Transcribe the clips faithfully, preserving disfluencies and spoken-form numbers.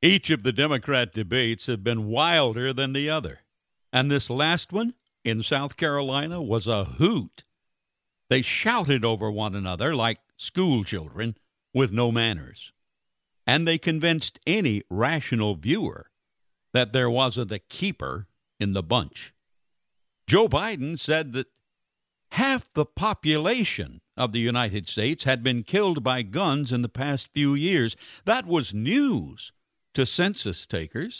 Each of the Democrat debates have been wilder than the other. And this last one in South Carolina was a hoot. They shouted over one another like school children with no manners. And they convinced any rational viewer that there wasn't a keeper in the bunch. Joe Biden said that half the population of the United States had been killed by guns in the past few years. That was news to census takers.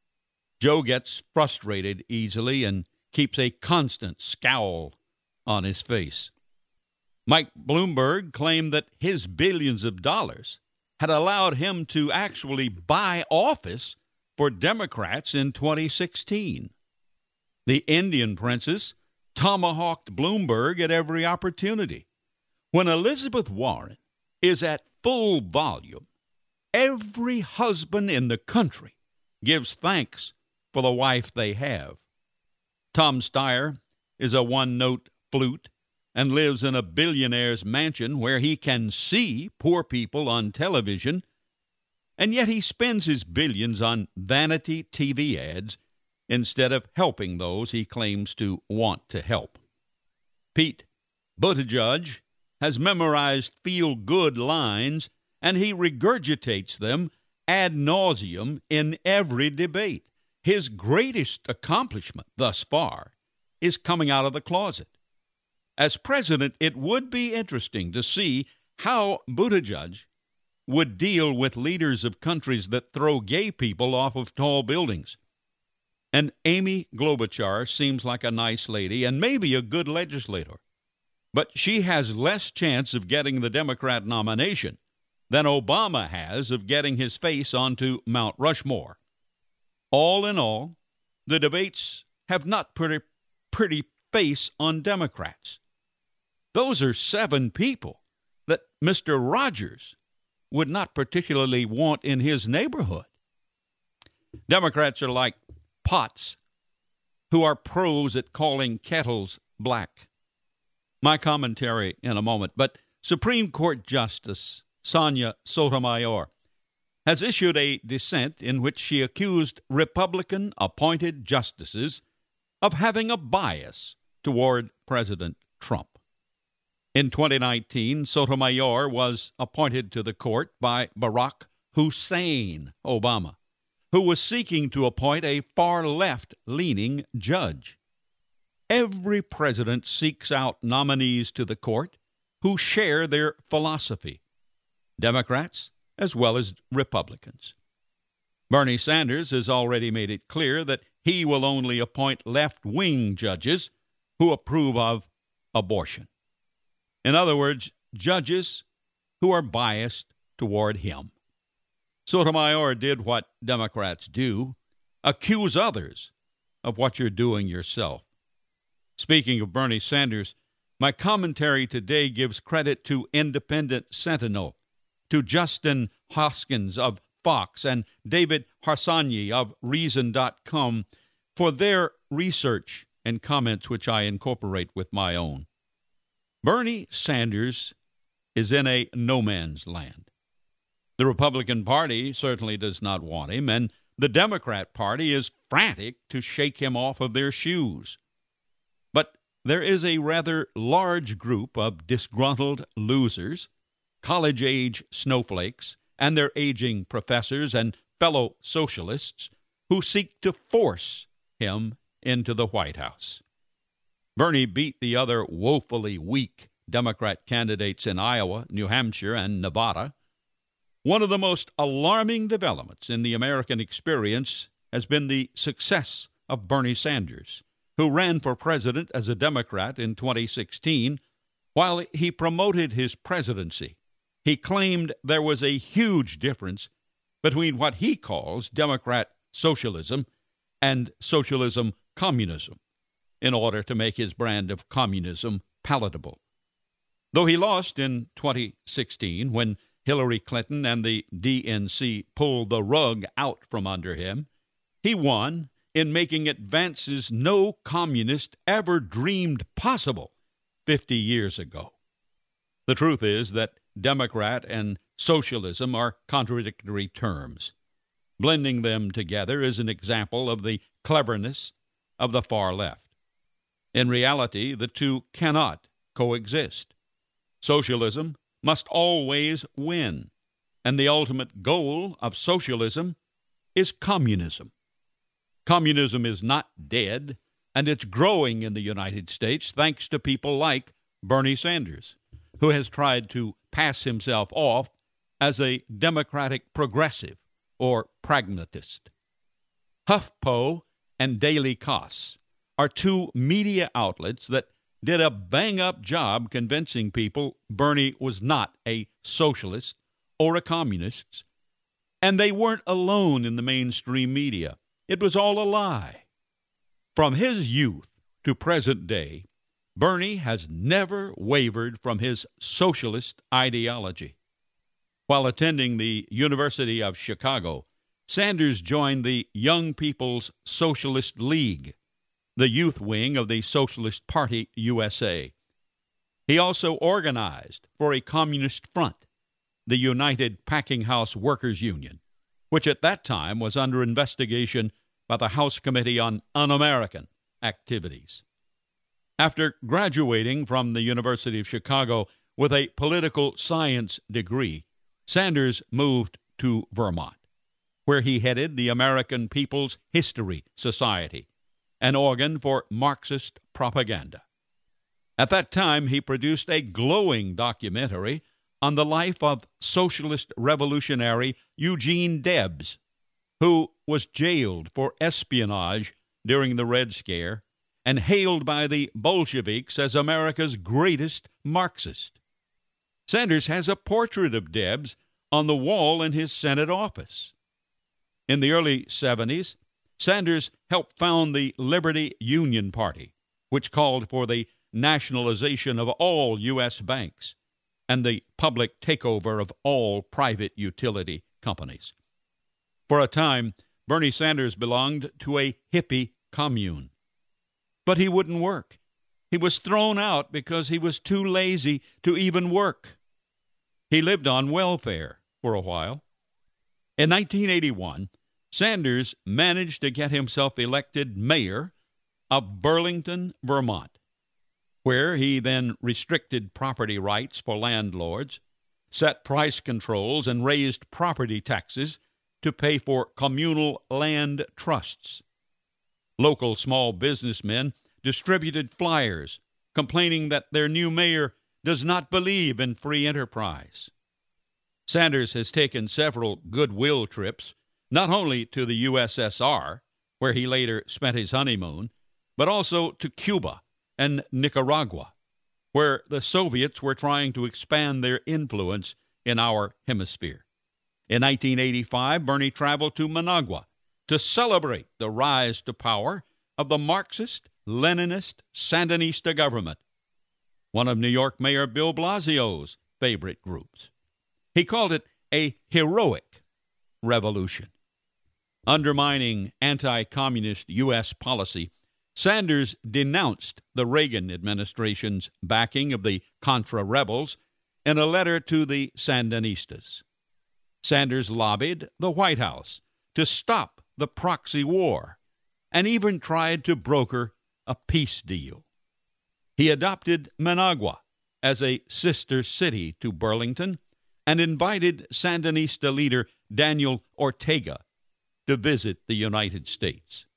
Joe gets frustrated easily and keeps a constant scowl on his face. Mike Bloomberg claimed that his billions of dollars had allowed him to actually buy office for Democrats in twenty sixteen. The Indian princess tomahawked Bloomberg at every opportunity. When Elizabeth Warren is at full volume, every husband in the country gives thanks for the wife they have. Tom Steyer is a one-note flute and lives in a billionaire's mansion where he can see poor people on television, and yet he spends his billions on vanity T V ads instead of helping those he claims to want to help. Pete Buttigieg has memorized feel-good lines, and he regurgitates them ad nauseum in every debate. His greatest accomplishment thus far is coming out of the closet. As president, it would be interesting to see how Buttigieg would deal with leaders of countries that throw gay people off of tall buildings. And Amy Klobuchar seems like a nice lady and maybe a good legislator, but she has less chance of getting the Democrat nomination than Obama has of getting his face onto Mount Rushmore. All in all, the debates have not put a pretty face on Democrats. Those are seven people that Mister Rogers would not particularly want in his neighborhood. Democrats are like pots who are pros at calling kettles black. My commentary in a moment, but Supreme Court Justice Sonia Sotomayor has issued a dissent in which she accused Republican-appointed justices of having a bias toward President Trump. In twenty nineteen, Sotomayor was appointed to the court by Barack Hussein Obama, who was seeking to appoint a far-left-leaning judge. Every president seeks out nominees to the court who share their philosophy, Democrats as well as Republicans. Bernie Sanders has already made it clear that he will only appoint left-wing judges who approve of abortion. In other words, judges who are biased toward him. Sotomayor did what Democrats do, accuse others of what you're doing yourself. Speaking of Bernie Sanders, my commentary today gives credit to Independent Sentinel, to Justin Hoskins of Fox and David Harsanyi of Reason dot com for their research and comments which I incorporate with my own. Bernie Sanders is in a no-man's land. The Republican Party certainly does not want him, and the Democrat Party is frantic to shake him off of their shoes. But there is a rather large group of disgruntled losers, college-age snowflakes, and their aging professors and fellow socialists who seek to force him into the White House. Bernie beat the other woefully weak Democrat candidates in Iowa, New Hampshire, and Nevada. One of the most alarming developments in the American experience has been the success of Bernie Sanders, who ran for president as a Democrat in twenty sixteen. While he promoted his presidency, he claimed there was a huge difference between what he calls Democrat socialism and socialism communism, in order to make his brand of communism palatable. Though he lost in twenty sixteen when Hillary Clinton and the D N C pulled the rug out from under him, he won in making advances no communist ever dreamed possible fifty years ago. The truth is that Democrat and socialism are contradictory terms. Blending them together is an example of the cleverness of the far left. In reality, the two cannot coexist. Socialism must always win, and the ultimate goal of socialism is communism. Communism is not dead, and it's growing in the United States thanks to people like Bernie Sanders, who has tried to pass himself off as a democratic progressive or pragmatist. HuffPo and Daily Kos are two media outlets that did a bang-up job convincing people Bernie was not a socialist or a communist, and they weren't alone in the mainstream media. It was all a lie. From his youth to present day, Bernie has never wavered from his socialist ideology. While attending the University of Chicago, Sanders joined the Young People's Socialist League, the youth wing of the Socialist Party U S A. He also organized for a communist front, the United Packing House Workers Union, which at that time was under investigation by the House Committee on Un-American Activities. After graduating from the University of Chicago with a political science degree, Sanders moved to Vermont, where he headed the American People's History Society, an organ for Marxist propaganda. At that time, he produced a glowing documentary on the life of socialist revolutionary Eugene Debs, who was jailed for espionage during the Red Scare and hailed by the Bolsheviks as America's greatest Marxist. Sanders has a portrait of Debs on the wall in his Senate office. In the early seventies, Sanders helped found the Liberty Union Party, which called for the nationalization of all U S banks and the public takeover of all private utility companies. For a time, Bernie Sanders belonged to a hippie commune. But he wouldn't work. He was thrown out because he was too lazy to even work. He lived on welfare for a while. In nineteen eighty-one, Sanders managed to get himself elected mayor of Burlington, Vermont, where he then restricted property rights for landlords, set price controls, and raised property taxes to pay for communal land trusts. Local small businessmen distributed flyers complaining that their new mayor does not believe in free enterprise. Sanders has taken several goodwill trips, not only to the U S S R, where he later spent his honeymoon, but also to Cuba and Nicaragua, where the Soviets were trying to expand their influence in our hemisphere. In nineteen eighty-five, Bernie traveled to Managua to celebrate the rise to power of the Marxist, Leninist, Sandinista government, one of New York Mayor Bill Blasio's favorite groups. He called it a heroic revolution. Undermining anti-communist U S policy, Sanders denounced the Reagan administration's backing of the Contra rebels in a letter to the Sandinistas. Sanders lobbied the White House to stop the proxy war and even tried to broker a peace deal. He adopted Managua as a sister city to Burlington and invited Sandinista leader Daniel Ortega to visit the United States.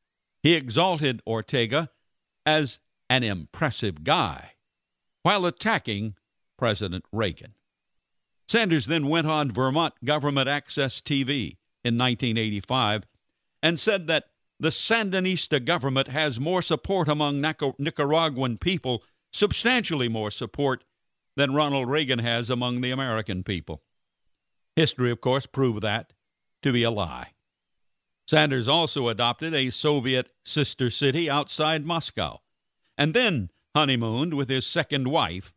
He exalted Ortega as an impressive guy while attacking President Reagan. Sanders then went on Vermont Government Access T V in nineteen eighty-five and said that the Sandinista government has more support among Nicaraguan people, substantially more support than Ronald Reagan has among the American people. History, of course, proved that to be a lie. Sanders also adopted a Soviet sister city outside Moscow, and then honeymooned with his second wife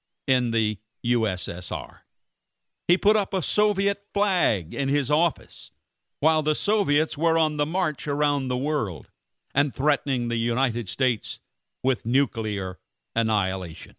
in the U S S R. He put up a Soviet flag in his office while the Soviets were on the march around the world and threatening the United States with nuclear annihilation.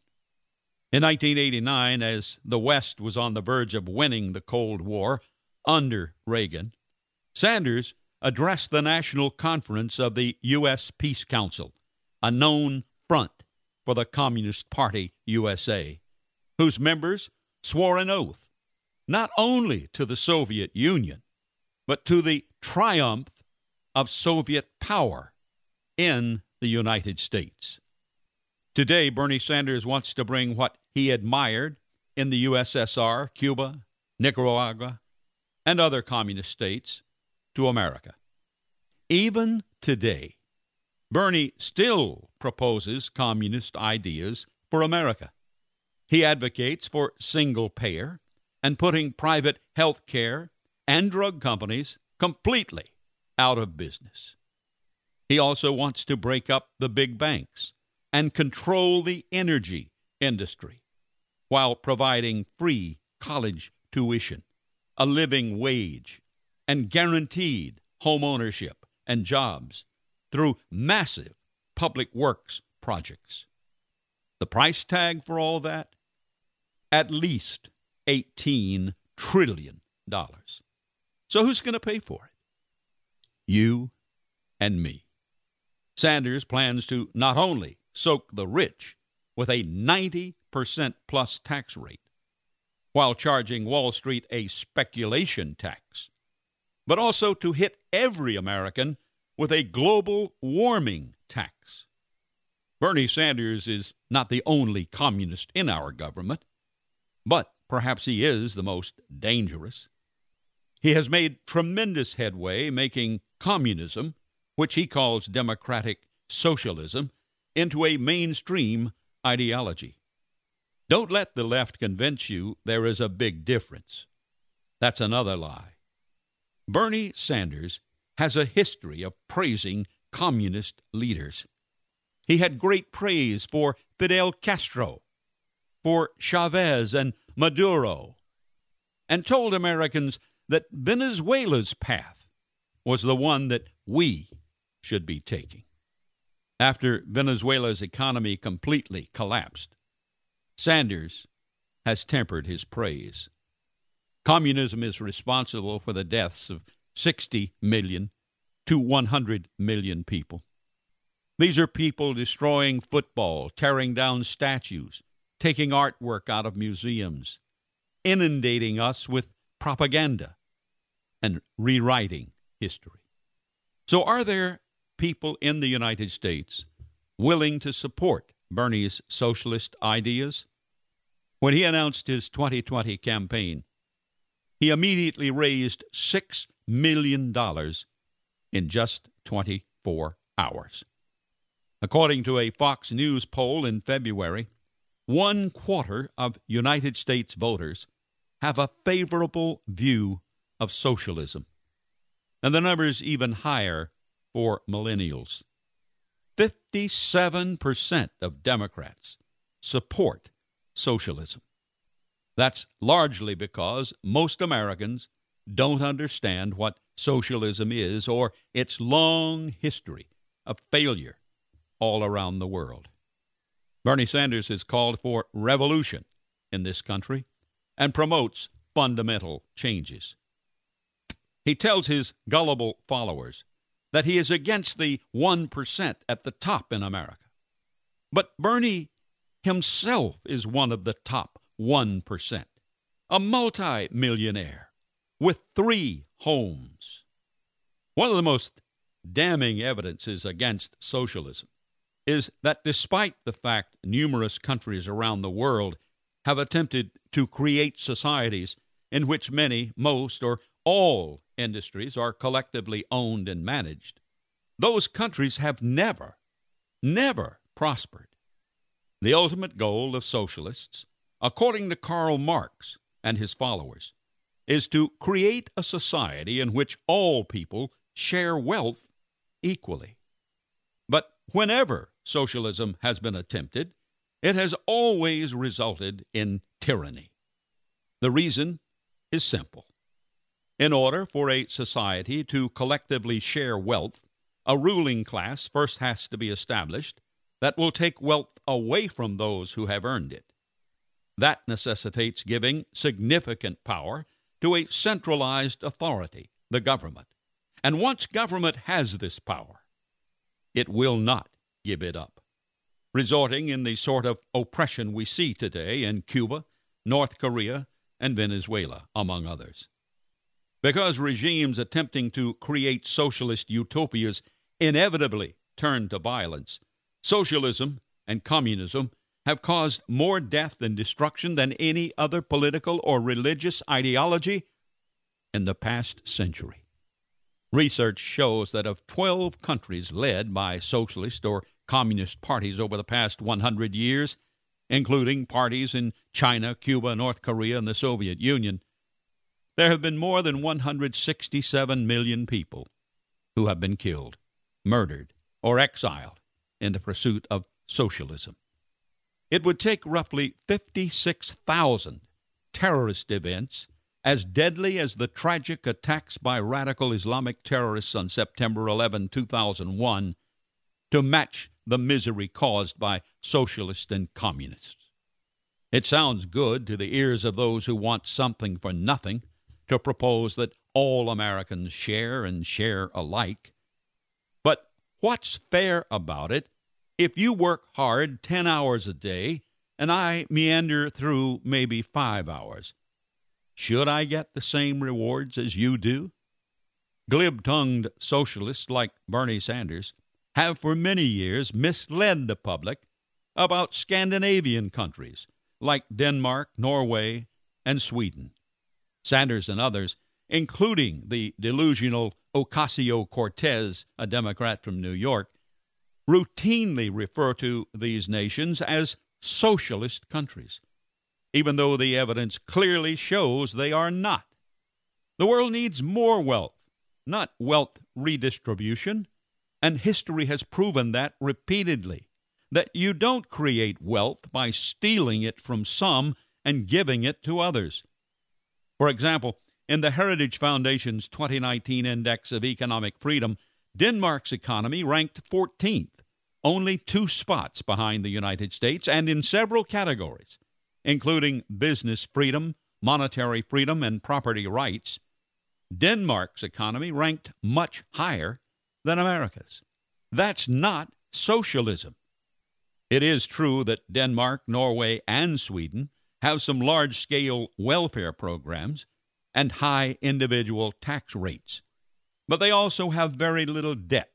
In nineteen eighty-nine, as the West was on the verge of winning the Cold War under Reagan, Sanders addressed the National Conference of the U S Peace Council, a known front for the Communist Party U S A, whose members swore an oath not only to the Soviet Union, but to the triumph of Soviet power in the United States. Today, Bernie Sanders wants to bring what he admired in the U S S R, Cuba, Nicaragua, and other communist states to America. Even today, Bernie still proposes communist ideas for America. He advocates for single-payer and putting private health care and drug companies completely out of business. He also wants to break up the big banks and control the energy industry while providing free college tuition, a living wage, and guaranteed home ownership and jobs through massive public works projects. The price tag for all that? At least eighteen trillion dollars. So who's going to pay for it? You and me. Sanders plans to not only soak the rich with a ninety percent plus tax rate while charging Wall Street a speculation tax, but also to hit every American with a global warming tax. Bernie Sanders is not the only communist in our government, but perhaps he is the most dangerous. He has made tremendous headway making communism, which he calls democratic socialism, into a mainstream ideology. Don't let the left convince you there is a big difference. That's another lie. Bernie Sanders has a history of praising communist leaders. He had great praise for Fidel Castro, for Chavez and Maduro, and told Americans that Venezuela's path was the one that we should be taking. After Venezuela's economy completely collapsed, Sanders has tempered his praise. Communism is responsible for the deaths of sixty million to one hundred million people. These are people destroying football, tearing down statues, taking artwork out of museums, inundating us with propaganda, and rewriting history. So are there people in the United States willing to support Bernie's socialist ideas? When he announced his twenty twenty campaign, he immediately raised six million dollars in just twenty-four hours. According to a Fox News poll in February, one quarter of United States voters have a favorable view of socialism, and the number is even higher for millennials. fifty-seven percent of Democrats support socialism. That's largely because most Americans don't understand what socialism is or its long history of failure all around the world. Bernie Sanders has called for revolution in this country and promotes fundamental changes. He tells his gullible followers that he is against the one percent at the top in America. But Bernie himself is one of the top one percent, a multi-millionaire with three homes. One of the most damning evidences against socialism is that despite the fact numerous countries around the world have attempted to create societies in which many, most, or all industries are collectively owned and managed, those countries have never, never prospered. The ultimate goal of socialists, according to Karl Marx and his followers, is to create a society in which all people share wealth equally. But whenever socialism has been attempted, it has always resulted in tyranny. The reason is simple. In order for a society to collectively share wealth, a ruling class first has to be established that will take wealth away from those who have earned it. That necessitates giving significant power to a centralized authority, the government, And once government has this power, it will not give it up, resorting in the sort of oppression we see today in Cuba, North Korea, and Venezuela, among others. Because regimes attempting to create socialist utopias inevitably turn to violence, socialism and communism have caused more death and destruction than any other political or religious ideology in the past century. Research shows that of twelve countries led by socialist or communist parties over the past one hundred years, including parties in China, Cuba, North Korea, and the Soviet Union, there have been more than one hundred sixty-seven million people who have been killed, murdered, or exiled in the pursuit of socialism. It would take roughly fifty-six thousand terrorist events as deadly as the tragic attacks by radical Islamic terrorists on September eleventh, two thousand one, to match the misery caused by socialists and communists. It sounds good to the ears of those who want something for nothing to propose that all Americans share and share alike. But what's fair about it if you work hard ten hours a day and I meander through maybe five hours? Should I get the same rewards as you do? Glib-tongued socialists like Bernie Sanders have for many years misled the public about Scandinavian countries like Denmark, Norway, and Sweden. Sanders and others, including the delusional Ocasio-Cortez, a Democrat from New York, routinely refer to these nations as socialist countries, even though the evidence clearly shows they are not. The world needs more wealth, not wealth redistribution, and history has proven that repeatedly, that you don't create wealth by stealing it from some and giving it to others. For example, in the Heritage Foundation's twenty nineteen Index of Economic Freedom, Denmark's economy ranked fourteenth, only two spots behind the United States, and in several categories, including business freedom, monetary freedom, and property rights, Denmark's economy ranked much higher than America's. That's not socialism. It is true that Denmark, Norway, and Sweden have some large-scale welfare programs and high individual tax rates, but they also have very little debt,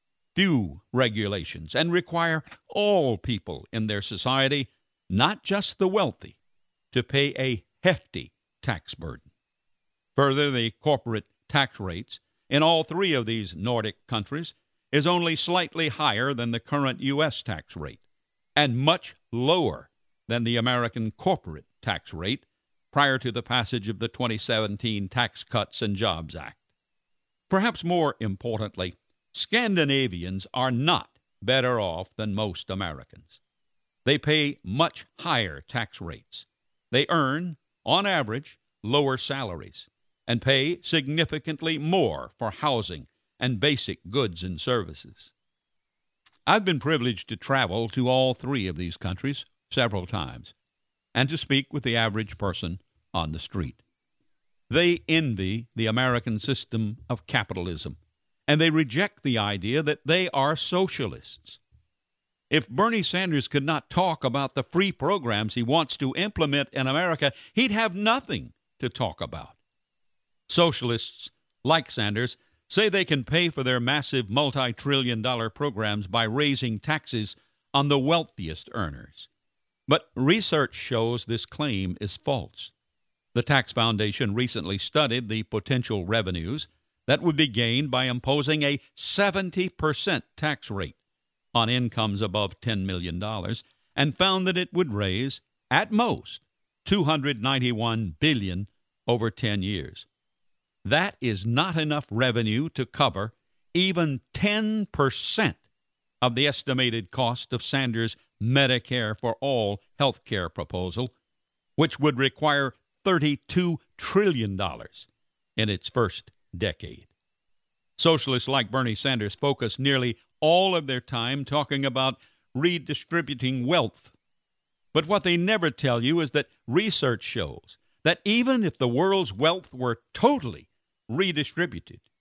few regulations, and require all people in their society, not just the wealthy, to pay a hefty tax burden. Further, the corporate tax rates in all three of these Nordic countries is only slightly higher than the current U S tax rate, and much lower than the American corporate tax rate prior to the passage of the twenty seventeen Tax Cuts and Jobs Act. Perhaps more importantly, Scandinavians are not better off than most Americans. They pay much higher tax rates. They earn, on average, lower salaries and pay significantly more for housing and basic goods and services. I've been privileged to travel to all three of these countries several times and to speak with the average person on the street. They envy the American system of capitalism, and they reject the idea that they are socialists. If Bernie Sanders could not talk about the free programs he wants to implement in America, he'd have nothing to talk about. Socialists, like Sanders, say they can pay for their massive multi-trillion dollar programs by raising taxes on the wealthiest earners. But research shows this claim is false. The Tax Foundation recently studied the potential revenues that would be gained by imposing a seventy percent tax rate on incomes above ten million dollars and found that it would raise, at most, two hundred ninety-one billion dollars over ten years. That is not enough revenue to cover even ten percent of the estimated cost of Sanders' Medicare for All health care proposal, which would require thirty-two trillion dollars in its first decade. Socialists like Bernie Sanders focus nearly all of their time talking about redistributing wealth. But what they never tell you is that research shows that even if the world's wealth were totally redistributed,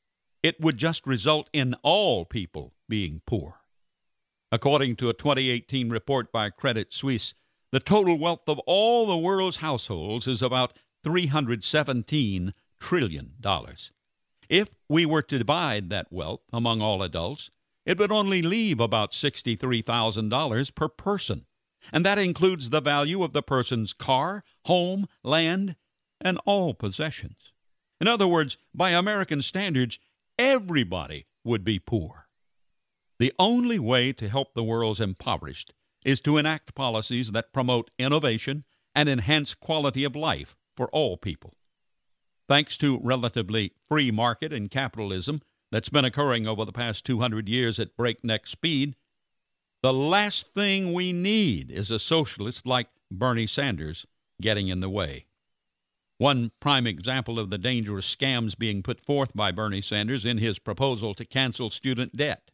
it would just result in all people being poor. According to a twenty eighteen report by Credit Suisse, the total wealth of all the world's households is about three hundred seventeen trillion dollars. If we were to divide that wealth among all adults, it would only leave about sixty-three thousand dollars per person, and that includes the value of the person's car, home, land, and all possessions. In other words, by American standards, everybody would be poor. The only way to help the world's impoverished is to enact policies that promote innovation and enhance quality of life for all people. Thanks to relatively free market and capitalism that's been occurring over the past two hundred years at breakneck speed, the last thing we need is a socialist like Bernie Sanders getting in the way. One prime example of the dangerous scams being put forth by Bernie Sanders in his proposal to cancel student debt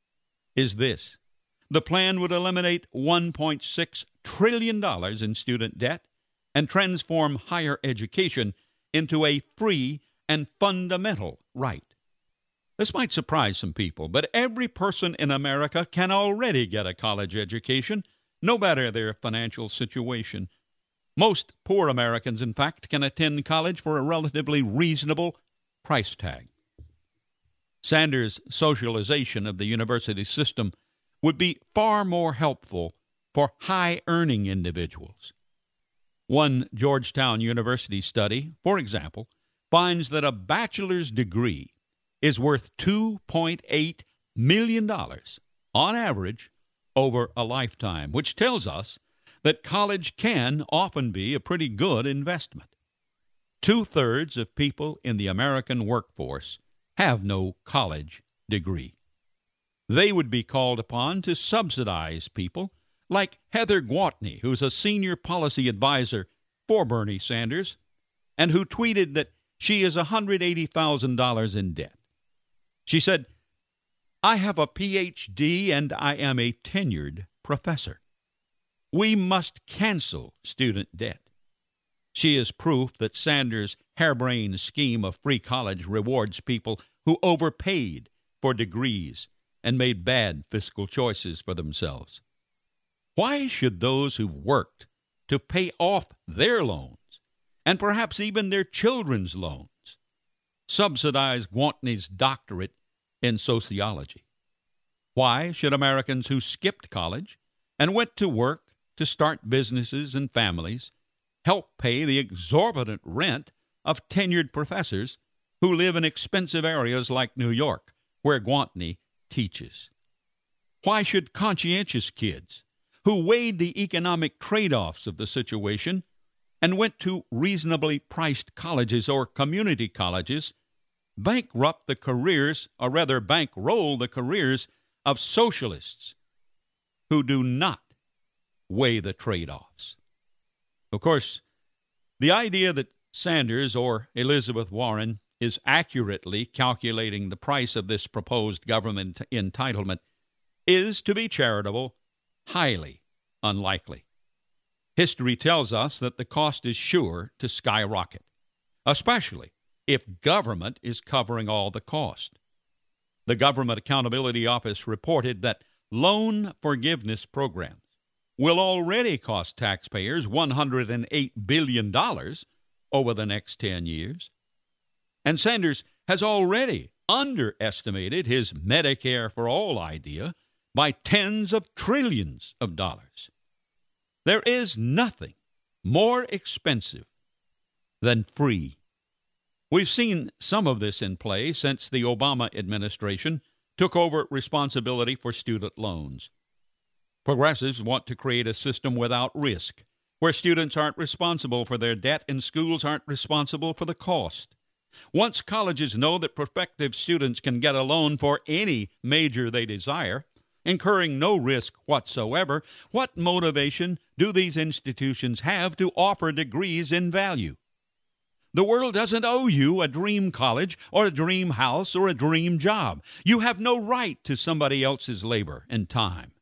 is this. The plan would eliminate one point six trillion dollars in student debt and transform higher education into a free and fundamental right. This might surprise some people, but every person in America can already get a college education, no matter their financial situation. Most poor Americans, in fact, can attend college for a relatively reasonable price tag. Sanders' socialization of the university system would be far more helpful for high-earning individuals. One Georgetown University study, for example, finds that a bachelor's degree is worth two point eight million dollars on average over a lifetime, which tells us that college can often be a pretty good investment. Two-thirds of people in the American workforce have no college degree. They would be called upon to subsidize people like Heather Gwatney, who's a senior policy advisor for Bernie Sanders, and who tweeted that she is one hundred eighty thousand dollars in debt. She said, "I have a P H D and I am a tenured professor. We must cancel student debt." She is proof that Sanders' harebrained scheme of free college rewards people who overpaid for degrees and made bad fiscal choices for themselves. Why should those who've worked to pay off their loans, and perhaps even their children's loans, subsidize Gwatney's doctorate in sociology? Why should Americans who skipped college and went to work to start businesses and families help pay the exorbitant rent of tenured professors who live in expensive areas like New York, where Gwatney teaches? Why should conscientious kids who weighed the economic trade-offs of the situation and went to reasonably priced colleges or community colleges bankrupt the careers, or rather bankroll the careers, of socialists who do not weigh the trade-offs? Of course, the idea that Sanders or Elizabeth Warren is accurately calculating the price of this proposed government entitlement is, to be charitable, highly unlikely. History tells us that the cost is sure to skyrocket, especially if government is covering all the cost. The Government Accountability Office reported that loan forgiveness programs will already cost taxpayers one hundred eight billion dollars over the next ten years. And Sanders has already underestimated his Medicare for All idea by tens of trillions of dollars. There is nothing more expensive than free. We've seen some of this in play since the Obama administration took over responsibility for student loans. Progressives want to create a system without risk, where students aren't responsible for their debt and schools aren't responsible for the cost. Once colleges know that prospective students can get a loan for any major they desire, incurring no risk whatsoever, what motivation do these institutions have to offer degrees in value? The world doesn't owe you a dream college or a dream house or a dream job. You have no right to somebody else's labor and time.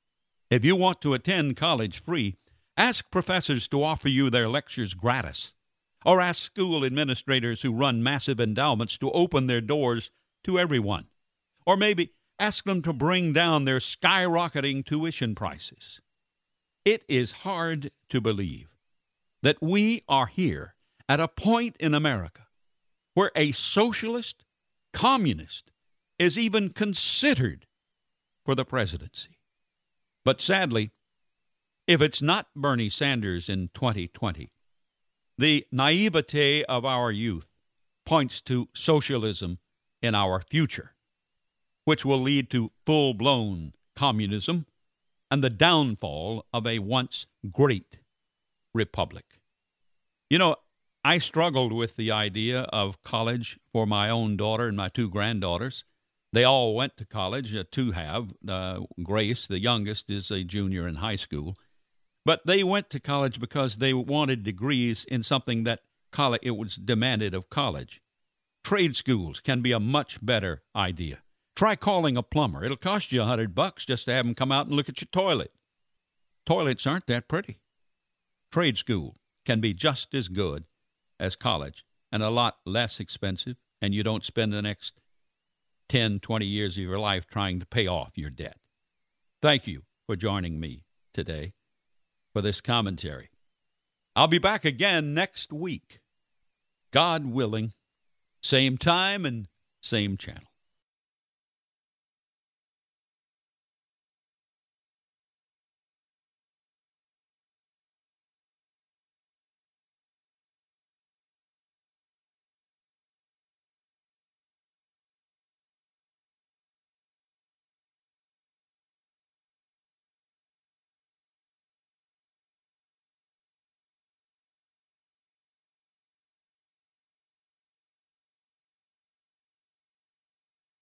If you want to attend college free, ask professors to offer you their lectures gratis, or ask school administrators who run massive endowments to open their doors to everyone. Or maybe ask them to bring down their skyrocketing tuition prices. It is hard to believe that we are here at a point in America where a socialist, communist is even considered for the presidency. But sadly, if it's not Bernie Sanders in twenty twenty, the naivete of our youth points to socialism in our future, which will lead to full-blown communism and the downfall of a once great republic. You know, I struggled with the idea of college for my own daughter and my two granddaughters. They all went to college, uh, two have. Uh, Grace, the youngest, is a junior in high school. But they went to college because they wanted degrees in something that college, it was demanded of college. Trade schools can be a much better idea. Try calling a plumber. It'll cost you a hundred bucks just to have him come out and look at your toilet. Toilets aren't that pretty. Trade school can be just as good as college and a lot less expensive, and you don't spend the next ten, twenty years of your life trying to pay off your debt. Thank you for joining me today for this commentary. I'll be back again next week, God willing, same time and same channel.